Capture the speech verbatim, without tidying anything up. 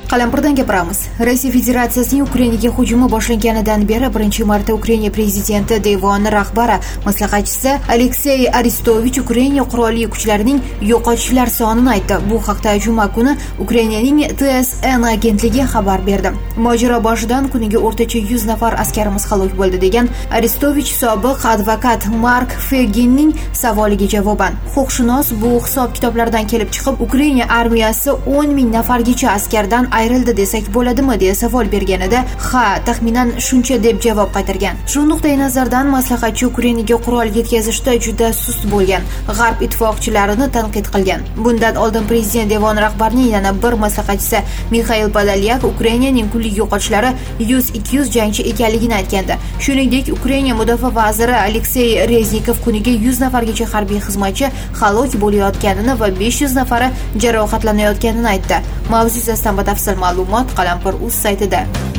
Qalampirdan gapiramiz. Rossiya Federatsiyasining Ukrainaga hujumi boshlanganidan beri birinchi marta Ukraina prezidenti devoni rahbari maslahatchisi Aleksey Arestovich Ukraina qurolli kuchlarining yo'qotishlar sonini aytdi. Bu haqda juma kuni Ukrainaning T S N agentligi xabar berdi. Mojaro boshidan kuniga o'rtacha yuz nafar askarimiz halok bo'ldi degan Arestovich sobiq advokat Mark Feginning savoliga javoban, huquqshunos bu hisob-kitoblardan kelib chiqib Ukraina armiyasi o'n ming nafargacha askardan ayrildi desak bo'ladimi deya savol berganida, ha, taxminan shuncha deb javob qaytargan. Shu nuqtai nazardan maslahatchi Ukrainaga qurol yetkazishda juda sust bo'lgan, G'arb ittifoqchilarini tanqid qilgan. Bundan oldin prezident devoni rahbarining yana bir maslahatchisi Mikhail Podolyak Ukrainaning kunlik yo'qotishlari yuz ikki yuz jangchi ekanligini aytgandi. Shuningdek, Ukraina mudofaa vaziri Aleksey Reznikov kuniga yuz nafargacha harbiy xizmatchi halok bo'layotganini va besh yuz nafari jarohatlanayotganini aytdi. Mavzu yuzasidan batafsil ma'lumot Qalampir.uz saytida.